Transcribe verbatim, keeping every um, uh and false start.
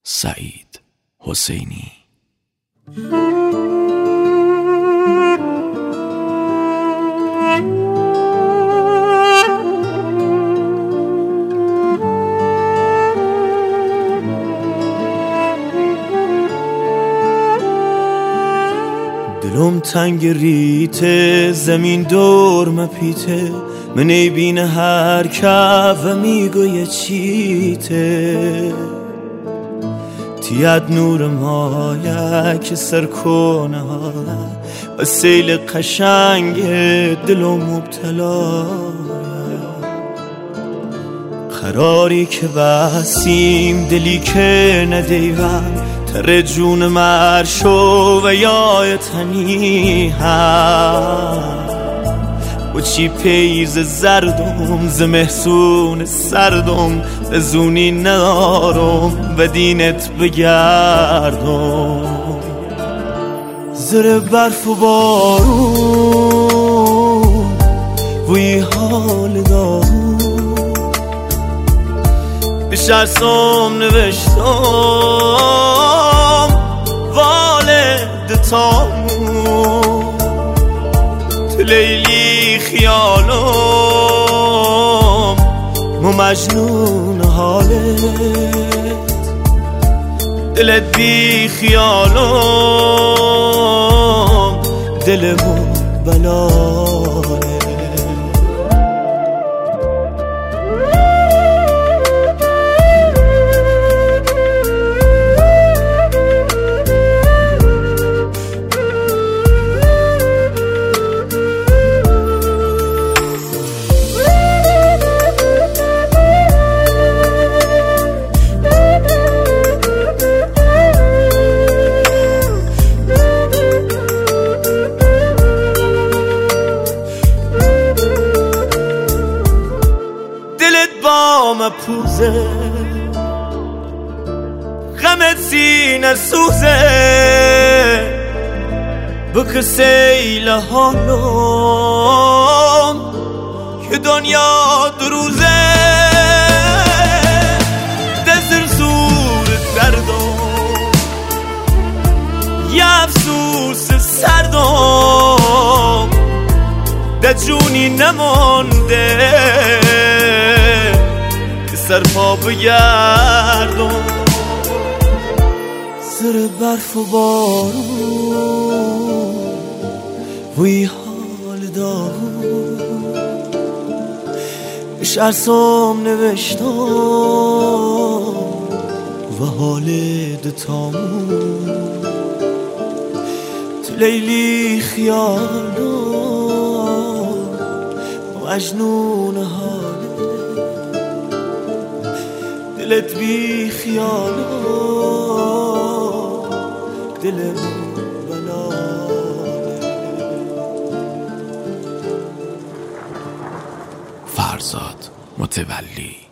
سعید حسینی. دلم تنگ ریته زمین دور مپیته من ای بین هر که و میگوی چیته تیاد نور مایه که سر کنه و سیل قشنگ دلم مبتلا قراری که بسیم دلی که ندیوم تر جون مرشو و یای تنی هم و چی پیز زردم ز محسون سردم به زونی ندارم و دینت بگردم زر برف و بارون وی حال دارم بیش از سم نوشتم والد تامون تو لیلی خیالم مو مجنون حالت دلت بی خیالم دلمو بلاله پوزه غمت سینه سوزه بک سیل حالم که دنیا دروزه دزر سور دردم یه افسوس سردم ده جونی نمانده سر پا بگردم زر برف و بارون وی حال دارم بیش ارسام نوشتم و حال دتامون تو لیلی خیالم مجنون حاله دلت بی خیالم دلمو بلاله. فرزاد متولی.